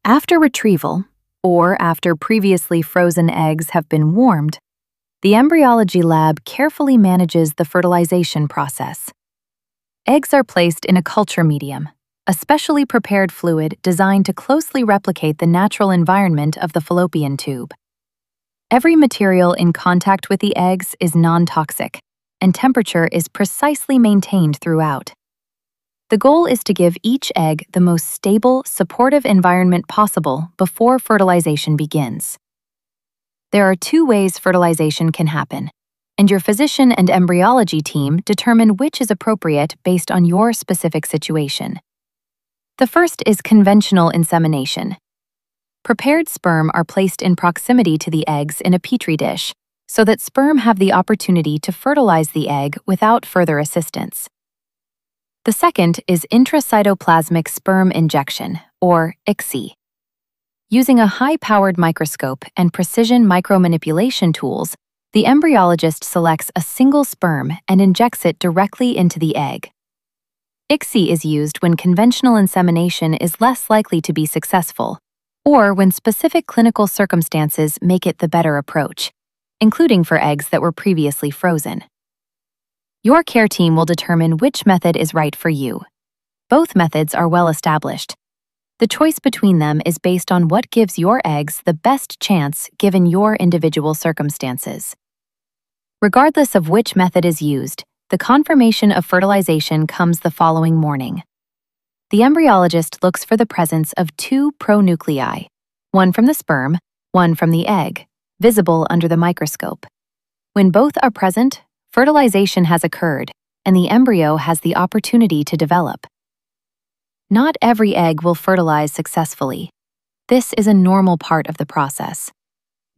After retrieval, or after previously frozen eggs have been warmed, the embryology lab carefully manages the fertilization process. Eggs are placed in a culture medium, a specially prepared fluid designed to closely replicate the natural environment of the fallopian tube. Every material in contact with the eggs is non-toxic, and temperature is precisely maintained throughout. The goal is to give each egg the most stable, supportive environment possible before fertilization begins. There are two ways fertilization can happen, and your physician and embryology team determine which is appropriate based on your specific situation. The first is conventional insemination. Prepared sperm are placed in proximity to the eggs in a petri dish, so that sperm have the opportunity to fertilize the egg without further assistance. The second is intracytoplasmic sperm injection, or ICSI. Using a high-powered microscope and precision micromanipulation tools, the embryologist selects a single sperm and injects it directly into the egg. ICSI is used when conventional insemination is less likely to be successful, or when specific clinical circumstances make it the better approach, including for eggs that were previously frozen. Your care team will determine which method is right for you. Both methods are well established. The choice between them is based on what gives your eggs the best chance given your individual circumstances. Regardless of which method is used, the confirmation of fertilization comes the following morning. The embryologist looks for the presence of two pronuclei, one from the sperm, one from the egg, visible under the microscope. When both are present, fertilization has occurred, and the embryo has the opportunity to develop. Not every egg will fertilize successfully. This is a normal part of the process.